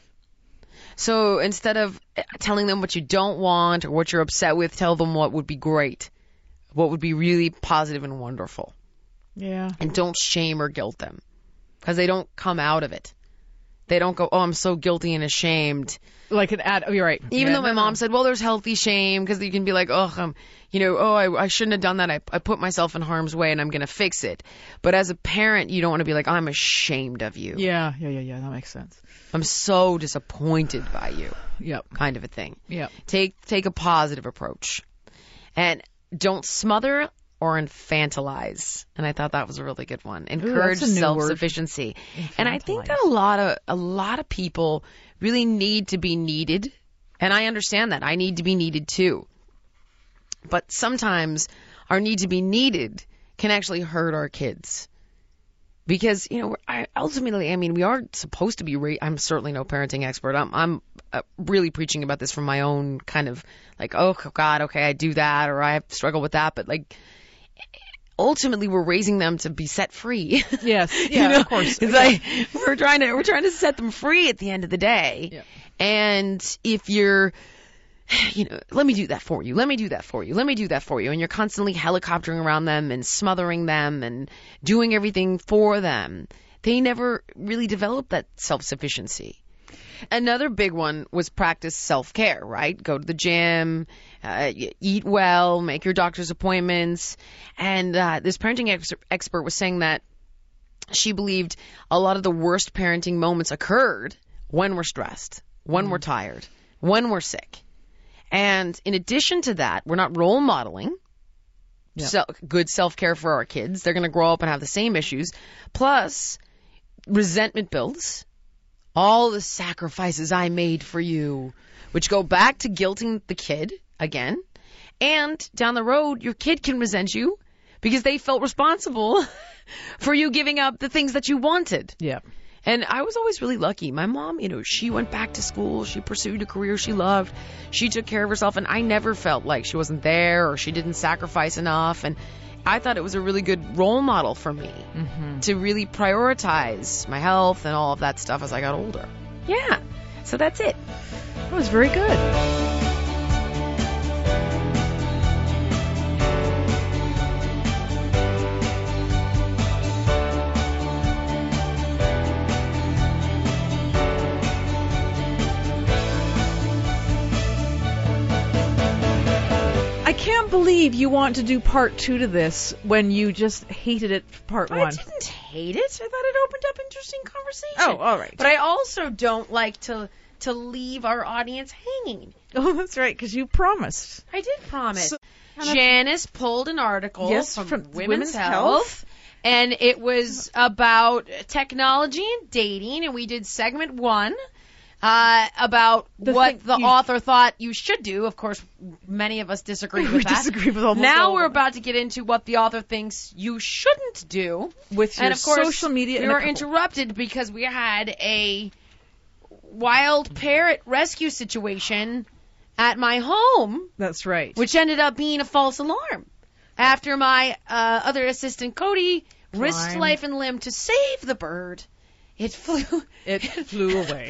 So instead of telling them what you don't want or what you're upset with, tell them what would be great. What would be really positive and wonderful. Yeah. And don't shame or guilt them. Because they don't come out of it. They don't go, oh, I'm so guilty and ashamed. Like an ad. Oh, you're right. Even Yeah, though my no, mom no. said, well, there's healthy shame, because you can be like, oh, um, you know, oh, I, I shouldn't have done that. I, I put myself in harm's way and I'm going to fix it. But as a parent, you don't want to be like, I'm ashamed of you. Yeah, yeah, yeah, yeah. That makes sense. I'm so disappointed by you, Yep. kind of a thing. Yep. Take take a positive approach. And don't smother or infantilize. And I thought that was a really good one. Encourage that's a new word. self-sufficiency. And I think that Infantilize. a lot of a lot of people really need to be needed. And I understand that. I need to be needed too. But sometimes our need to be needed can actually hurt our kids. Because, you know, I, ultimately, I mean, we are supposed to be, ra- I'm certainly no parenting expert. I'm, I'm uh, really preaching about this from my own kind of like, oh, God, okay, I do that or I struggle with that. But, like, ultimately, we're raising them to be set free. Yes. You Yeah, know? of course. It's like we're trying to, we're trying to set them free at the end of the day. Yeah. And if you're, you know, let me do that for you. Let me do that for you. Let me do that for you. And you're constantly helicoptering around them and smothering them and doing everything for them. They never really develop that self-sufficiency. Another big one was practice self-care, right? Go to the gym, uh, eat well, make your doctor's appointments. And uh, this parenting ex- expert was saying that she believed a lot of the worst parenting moments occurred when we're stressed, when mm. we're tired, when we're sick. And in addition to that, we're not role modeling Yep. so, good self-care for our kids. They're going to grow up and have the same issues. Plus, resentment builds. All the sacrifices I made for you, which go back to guilting the kid again. And down the road, your kid can resent you because they felt responsible for you giving up the things that you wanted. Yeah. And I was always really lucky. My mom, you know, she went back to school. She pursued a career she loved. She took care of herself. And I never felt like she wasn't there or she didn't sacrifice enough. And I thought it was a really good role model for me mm-hmm. to really prioritize my health and all of that stuff as I got older. Yeah. So that's it. That was very good. I can't believe you want to do part two to this when you just hated it for part I one. I didn't hate it. I thought it opened up interesting conversation. Oh, all right. But I also don't like to to leave our audience hanging. Oh, that's right, because you promised. I did promise. So, Janice pulled an article yes, from, from Women's, Women's Health, Health, and it was about technology and dating, and we did segment one. Uh, about the what the you, author thought you should do. Of course, many of us disagree with we that. disagree with almost now all we're of about to get into what the author thinks you shouldn't do. With your and of course, social media. We were interrupted because we had a wild parrot rescue situation at my home. That's right. Which ended up being a false alarm. After my uh, other assistant, Cody, Climb. risked life and limb to save the bird. It flew. It flew away.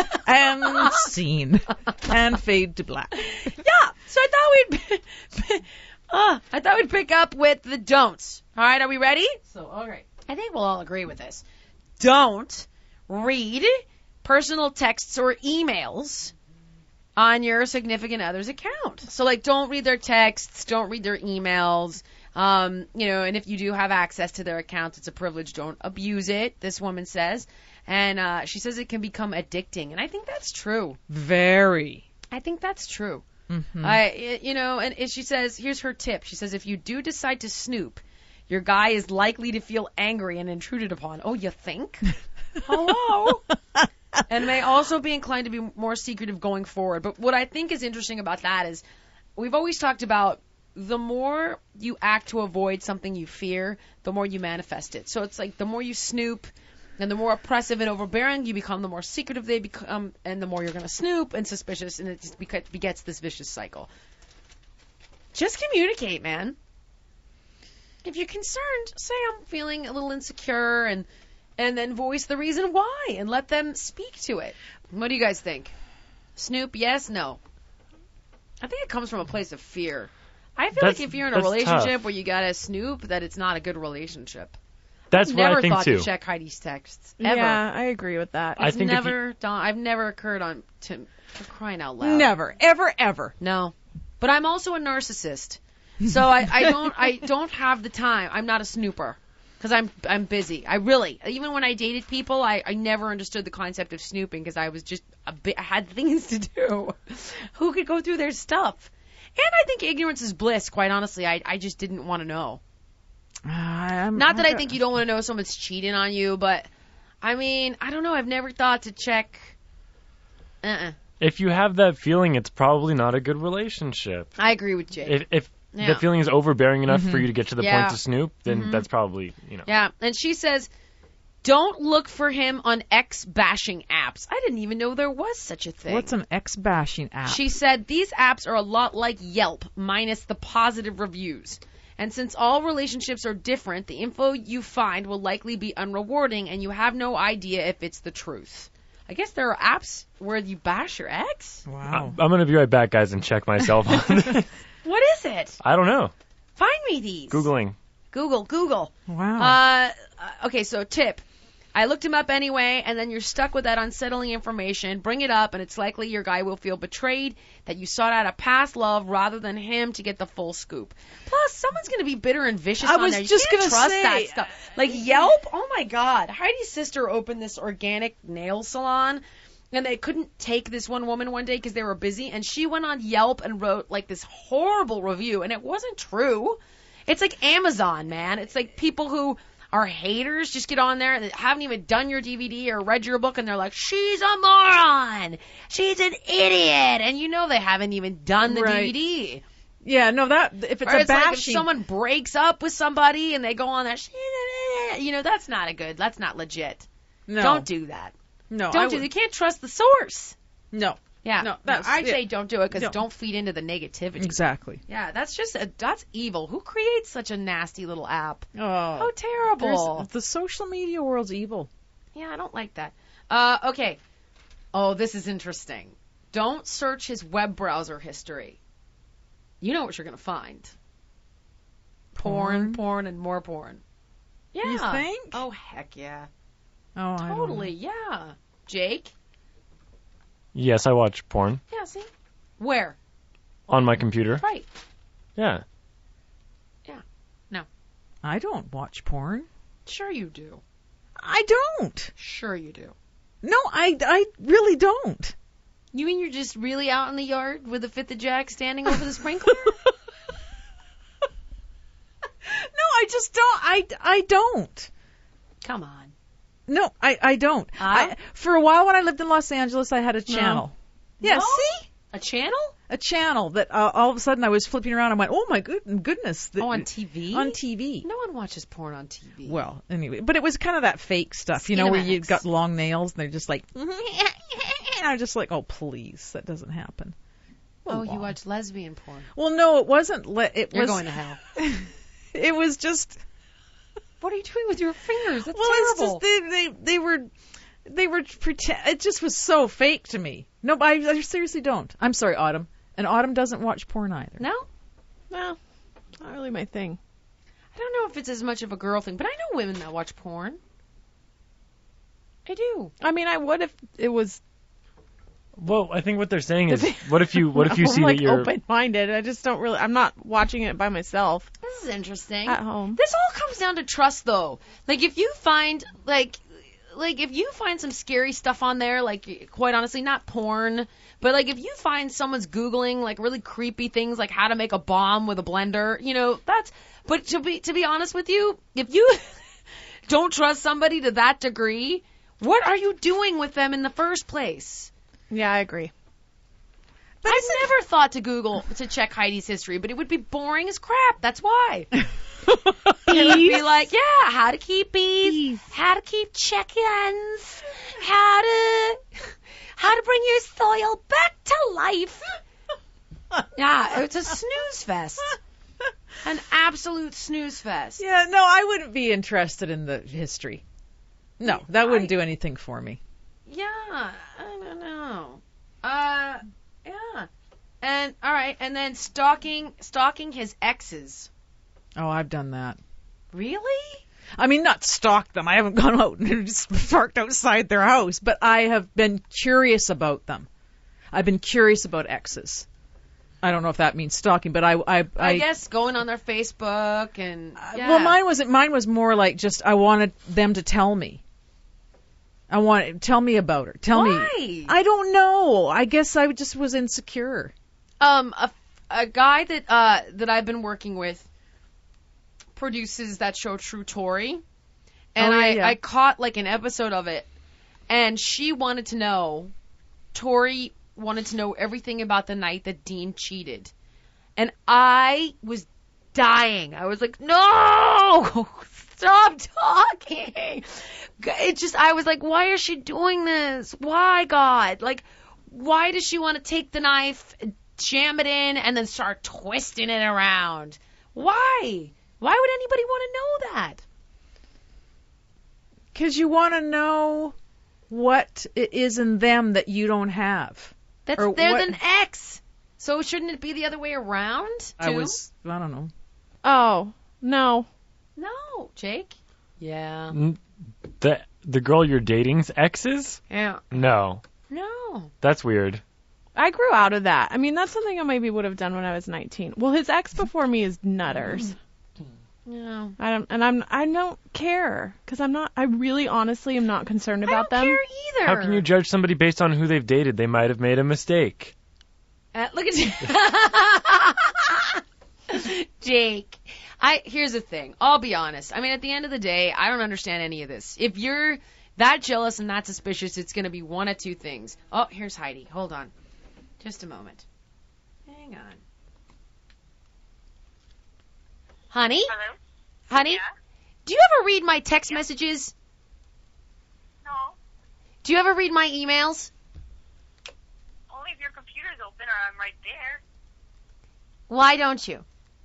And scene. And fade to black. Yeah. So I thought we'd. uh, I thought we'd pick up with the don'ts. All right. Are we ready? So, all right. I think we'll all agree with this. Don't read personal texts or emails on your significant other's account. So, like, don't read their texts. Don't read their emails. Um, you know, and if you do have access to their accounts, it's a privilege. Don't abuse it, this woman says. And uh, she says it can become addicting. And I think that's true. Very. I think that's true. Mm-hmm. I, you know, and, and she says, here's her tip. She says, if you do decide to snoop, your guy is likely to feel angry and intruded upon. Oh, you think? Hello? And may also be inclined to be more secretive going forward. But what I think is interesting about that is we've always talked about the more you act to avoid something you fear, the more you manifest it. So it's like the more you snoop and the more oppressive and overbearing you become, the more secretive they become, and the more you're going to snoop and suspicious, and it just begets this vicious cycle. Just communicate, man. If you're concerned, say I'm feeling a little insecure, and and then voice the reason why and let them speak to it. What do you guys think? Snoop, yes, no? I think it comes from a place of fear. I feel That's- like if you're in a that's relationship tough. where you gotta snoop, that it's not a good relationship. That's I've what never I think thought too. to check Heidi's texts ever. Yeah, I agree with that. I It's think if you- never done. I've never occurred on to for crying out loud. Never. Ever, ever. No, but I'm also a narcissist, so I, I don't I don't have the time. I'm not a snooper because I'm I'm busy. I really even when I dated people, I, I never understood the concept of snooping because I was just a bit I had things to do. Who could go through their stuff? And I think ignorance is bliss. Quite honestly, I I just didn't want to know. I'm, Not that I think you don't want to know someone's cheating on you, but I mean I don't know. I've never thought to check. Uh-uh. If you have that feeling, it's probably not a good relationship. I agree with Jay. If, if Yeah. the feeling is overbearing enough for you to get to the Yeah. point to snoop, then that's probably, you know. Yeah, and she says Don't look for him on ex-bashing apps. I didn't even know there was such a thing. What's an ex-bashing app? She said these apps are a lot like Yelp, minus the positive reviews. And since all relationships are different, the info you find will likely be unrewarding, and you have no idea if it's the truth. I guess there are apps where you bash your ex? Wow. I'm going to be right back, guys, and check myself on this. What is it? I don't know. Find me these. Googling. Google, Google. Wow. Uh, okay, so tip. I looked him up anyway, and then you're stuck with that unsettling information. Bring it up, and it's likely your guy will feel betrayed, that you sought out a past love rather than him to get the full scoop. Plus, someone's going to be bitter and vicious I on was there. You just can't gonna trust say- that stuff. Like Yelp, oh my God. Heidi's sister opened this organic nail salon, and they couldn't take this one woman one day because they were busy, and she went on Yelp and wrote like this horrible review, and it wasn't true. It's like Amazon, man. It's like people who are haters just get on there and haven't even done your D V D or read your book, and they're like, she's a moron, she's an idiot, and you know they haven't even done the Right. D V D. Yeah, no, that if it's Or a it's like if bashing, someone breaks up with somebody and they go on there, she's an idiot, you know, that's not a good, that's not legit. no, Don't do that. no, I Don't do. would- You can't trust the source. No, Yeah, No, no, that's- I'd yeah. say don't do it because No. don't feed into the negativity. exactly. Yeah, that's just a, that's evil. Who creates such a nasty little app? Oh, How terrible. there's- the social media world's evil. Yeah, I don't like that. Uh, okay. Oh, this is interesting. Don't search his web browser history. You know what you're going to find. Porn, Porn? porn, and more porn. Yeah. You think? Oh, heck yeah. Oh, I don't know. Totally, yeah. Jake? Yes, I watch porn Yeah, see? Where? on my computer. Right. Yeah. I don't watch porn. Sure you do. I don't. Sure you do. No, I, I really don't. You mean you're just really out in the yard with a fifth of Jack standing over the sprinkler? No, I just don't. I, I don't. Come on. No, I, I don't. Huh? I, for a while when I lived in Los Angeles, I had a channel. Yeah, No? see? A channel? A channel that uh, all of a sudden I was flipping around and went, oh my good, goodness. The, Oh, on T V? On T V. No one watches porn on T V. Well, anyway, but it was kind of that fake stuff, you know, where you Skinemax. got long nails and they're just like, and I'm just like, oh please, that doesn't happen. oh, Go you on. watch lesbian porn. Well, no, it wasn't. Le- it You're was. going to hell. It was just. What are you doing with your fingers? That's Well, it's terrible. just they they they were they were pretend. It just was so fake to me. No, I, I seriously don't. I'm sorry, Autumn. And Autumn doesn't watch porn either. No? No, not really my thing. I don't know if it's as much of a girl thing, but I know women that watch porn. I do. I mean, I would if it was. Well, I think what they're saying is, what if you what if you I'm see like that you're open-minded. I just don't really. I'm not watching it by myself This is interesting. at home. This all comes down to trust, though. Like, if you find, like, like if you find some scary stuff on there, like, quite honestly, not porn, but, like, if you find someone's Googling, like, really creepy things, like how to make a bomb with a blender, you know, that's, but to be, to be honest with you, if you don't trust somebody to that degree, what are you doing with them in the first place? Yeah, I agree. But I've never thought to Google to check Heidi's history, but it would be boring as crap. That's why. It would be like, yeah, how to keep bees, how to keep chickens, how to how to bring your soil back to life. Yeah, it's a snooze fest. An absolute snooze fest. Yeah, no, I wouldn't be interested in the history. No, that wouldn't I- do anything for me. Yeah, I don't know. Uh, yeah. And all right, and then stalking stalking his exes. Oh, I've done that. Really? I mean, not stalked them. I haven't gone out and just parked outside their house, but I have been curious about them. I've been curious about exes. I don't know if that means stalking, but I, I, I, I guess going on their Facebook and yeah. well, mine wasn't. Mine was more like just I wanted them to tell me. I want tell me about her. Tell Why? me. I don't know. I guess I just was insecure. Um, a, a guy that uh that I've been working with produces that show True Tori, and Oh, yeah, I yeah. I caught like an episode of it, and she wanted to know, Tori wanted to know everything about the night that Dean cheated, and I was dying. I was like, no, stop talking. It just, I was like, why is she doing this? Why, God? Like, why does she want to take the knife, jam it in, and then start twisting it around? Why? Why would anybody want to know that? Because you want to know what it is in them that you don't have. That's Or they're what- an ex. So shouldn't it be the other way around? Too? I was, I don't know. Oh, no. No, Jake. Yeah. The the girl you're dating's exes? Yeah. No, No. that's weird. I grew out of that. I mean, that's something I maybe would have done when I was nineteen. Well, his ex before me is nutters. No. I don't, and I'm, I don't care because I'm not. I really, honestly, am not concerned about I don't them. care either. How can you judge somebody based on who they've dated? They might have made a mistake. Uh, look at you. Jake. I here's the thing. I'll be honest. I mean, at the end of the day, I don't understand any of this. If you're that jealous and that suspicious, it's going to be one of two things. Oh, here's Heidi. Hold on. Just a moment. Hang on. Honey? Hello? Honey? Yeah? Do you ever read my text messages? No. Do you ever read my emails? Only if your computer's open or I'm right there. Why don't you?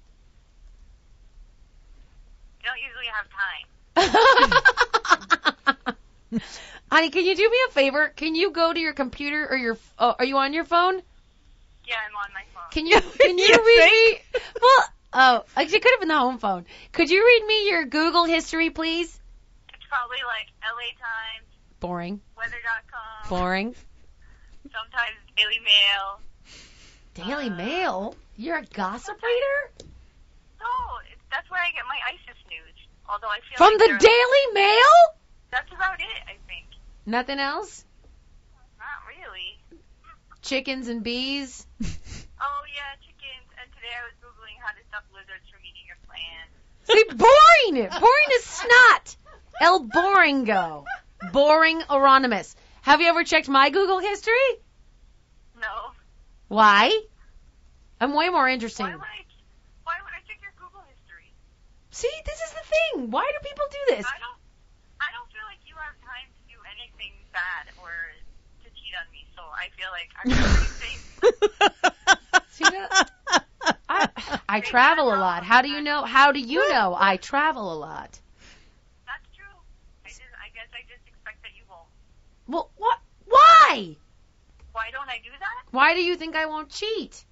You don't usually have time. Honey, can you do me a favor? Can you go to your computer or your, oh, are you on your phone? Yeah, I'm on my phone. Can you, can you, You read me? Well, oh, actually, it could have been the home phone. Could you read me your Google history, please? It's probably like L A Times, Boring. weather dot com, Boring. sometimes Daily Mail. Daily Mail? You're a gossip reader? No, it's, that's where I get my ISIS news. Although I feel From like the they're- Daily Mail? That's about it, I think. Nothing else? Not really. Chickens and bees? Oh, yeah, chickens. And today I was Googling how to stop lizards from eating your plants. See, boring! Boring is snot! El Boringo. Boring Euronymous. Have you ever checked my Google history? No. Why? I'm way more interesting. Why would I, why would I check your Google history? See, this is the thing. Why do people do this? I don't, I don't feel like you have time to do anything bad or to cheat on me, so I feel like I'm pretty safe. See that? I, I travel a lot. How do you know? How do you know I travel a lot? That's true. I just, I guess I just expect that you won't. Well, what? Why? Why don't I do that? Why do you think I won't cheat?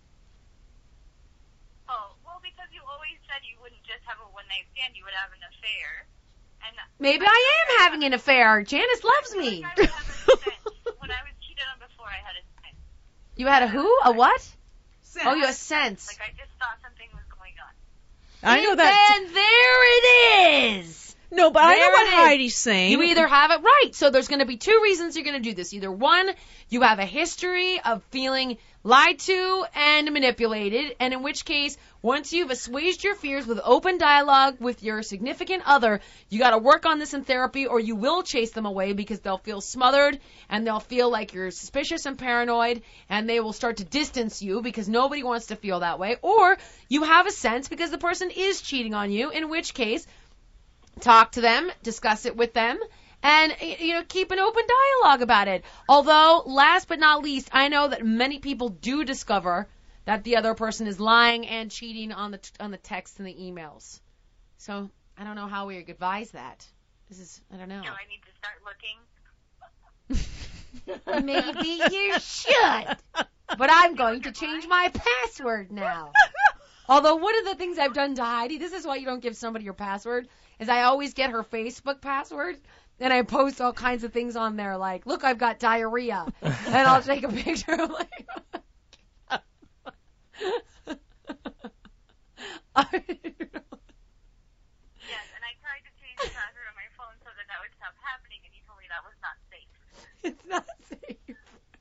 Oh, well, because you always said you wouldn't just have a one-night stand, you would have an affair. And Maybe I am having an affair. Janice loves me. I would have a sense. When I was cheated on before, I had a sense. You had a who? A what? Oh, you had a sense. Like, I just thought something was going on. I know that. And there it is. No, but I know There what it is. Heidi's saying. You either have it right. So there's going to be two reasons you're going to do this. Either one, you have a history of feeling lied to and manipulated, and in which case, once you've assuaged your fears with open dialogue with your significant other, you got to work on this in therapy, or you will chase them away because they'll feel smothered and they'll feel like you're suspicious and paranoid, and they will start to distance you because nobody wants to feel that way. Or you have a sense because the person is cheating on you, in which case, talk to them, discuss it with them, and, you know, keep an open dialogue about it. Although, last but not least, I know that many people do discover that the other person is lying and cheating on the on the texts and the emails. So, I don't know how we advise that. This is, I don't know. Do I need to start looking? Maybe you should. But I'm going to change my password now. Although one of the things I've done to Heidi, this is why you don't give somebody your password, is I always get her Facebook password, and I post all kinds of things on there like, look, I've got diarrhea. And I'll take a picture of like... Yes, and I tried to change the password on my phone so that that would stop happening, and you told me that was not safe. It's not safe.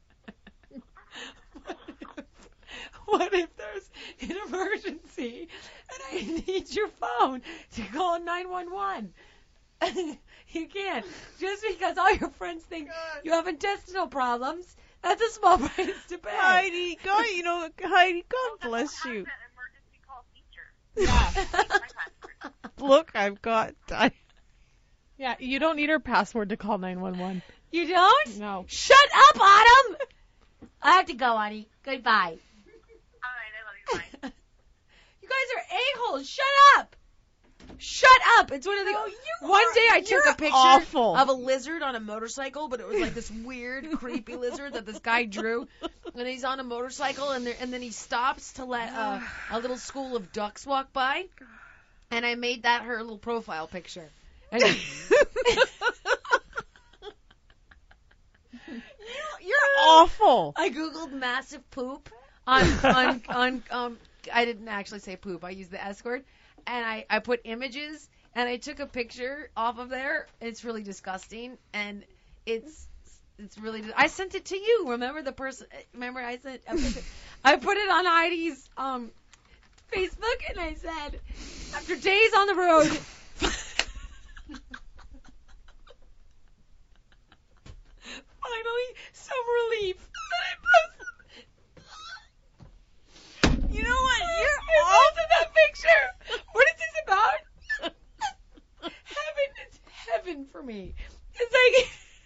What if, what if there's an emergency and I need your phone to call nine one one? You can't. Just because all your friends think God. you have intestinal problems, that's a small price to pay. Heidi, God, you know, Heidi, God bless Have you. that emergency call feature. Yeah. Change my password. Look, I've got. I, Yeah, you don't need her password to call nine one one. You don't? No. Shut up, Autumn! I have to go, honey. Goodbye. All right, I love you. Bye. You guys are a-holes. Shut up! Shut up! It's one of the. No, you one are- day I took you're a picture awful. of a lizard on a motorcycle, but it was like this weird, creepy lizard that this guy drew. And he's on a motorcycle, and there, and then he stops to let uh, a little school of ducks walk by. And I made that her little profile picture. And You're awful. I googled massive poop on on on um. I didn't actually say poop. I used the S word, and I I put images, and I took a picture off of there. It's really disgusting, and it's it's really. I sent it to you. Remember the person? Remember I sent. I put it, I put it on Heidi's um Facebook, and I said, after days on the road. Finally, some relief. You know what? You're You're off of that picture. What is this about? Heaven, it's heaven for me. It's like,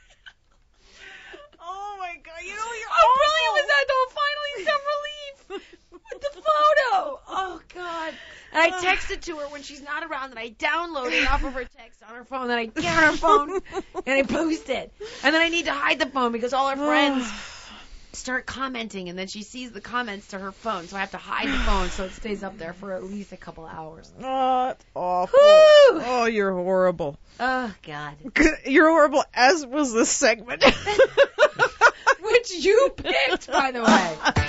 Oh my god, you know you're how awful. brilliant was that? Though finally some relief with the photo. Oh god. And I texted to her when she's not around, and I download it off of her text on her phone. Then I get on her phone and I post it. And then I need to hide the phone because all her friends start commenting, and then she sees the comments to her phone, so I have to hide the phone so it stays up there for at least a couple hours. Oh, that's awful. Whew. Oh, you're horrible. Oh god. You're horrible, as was this segment. Which you picked, by the way.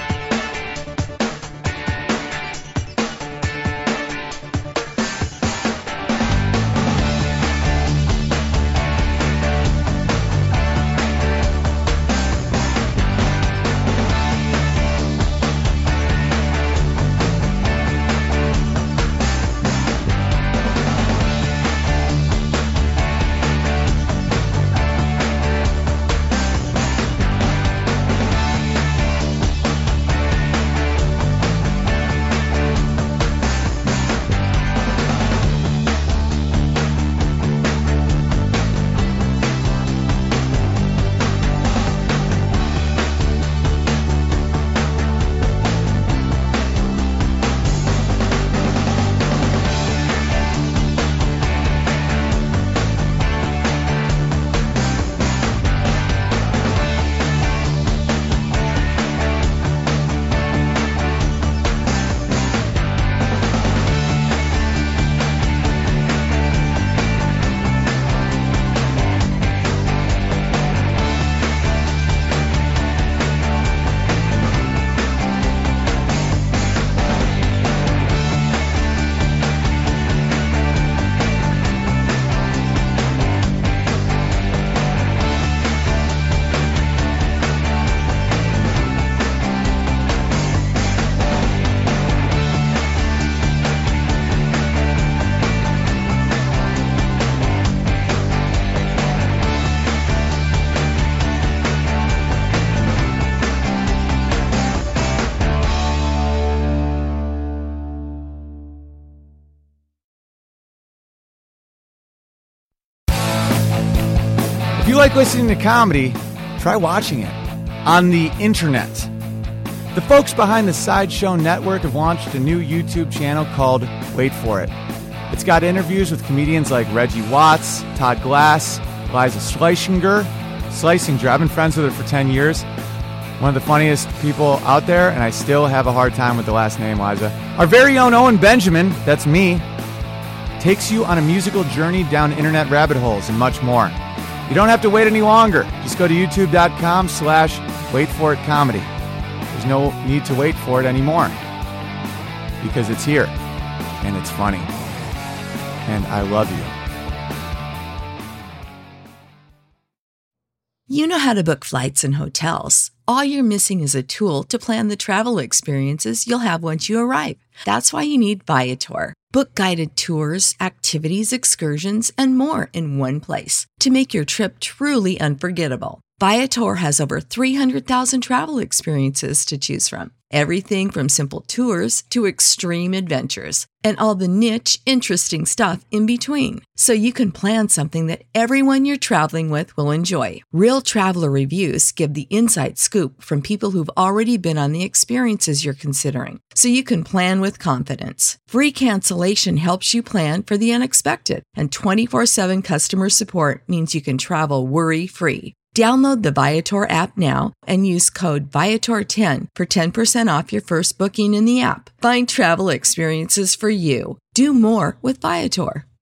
If you like listening to comedy, try watching it on the internet. The folks behind the Sideshow Network have launched a new YouTube channel called Wait For It. It's got interviews with comedians like Reggie Watts, Todd Glass, Liza Schlesinger. Schlesinger, I've been friends with her for ten years. One of the funniest people out there, and I still have a hard time with the last name, Liza. Our very own Owen Benjamin, that's me, takes you on a musical journey down internet rabbit holes and much more. You don't have to wait any longer. Just go to youtube.com slash wait for it comedy. There's no need to wait for it anymore because it's here and it's funny. And I love you. You know how to book flights and hotels. All you're missing is a tool to plan the travel experiences you'll have once you arrive. That's why you need Viator. Book guided tours, activities, excursions, and more in one place to make your trip truly unforgettable. Viator has over three hundred thousand travel experiences to choose from. everything from simple tours to extreme adventures, and all the niche, interesting stuff in between. So you can plan something that everyone you're traveling with will enjoy. Real traveler reviews give the inside scoop from people who've already been on the experiences you're considering. So you can plan with confidence. Free cancellation helps you plan for the unexpected. And twenty-four seven customer support means you can travel worry-free. Download the Viator app now and use code Viator ten for ten percent off your first booking in the app. Find travel experiences for you. Do more with Viator.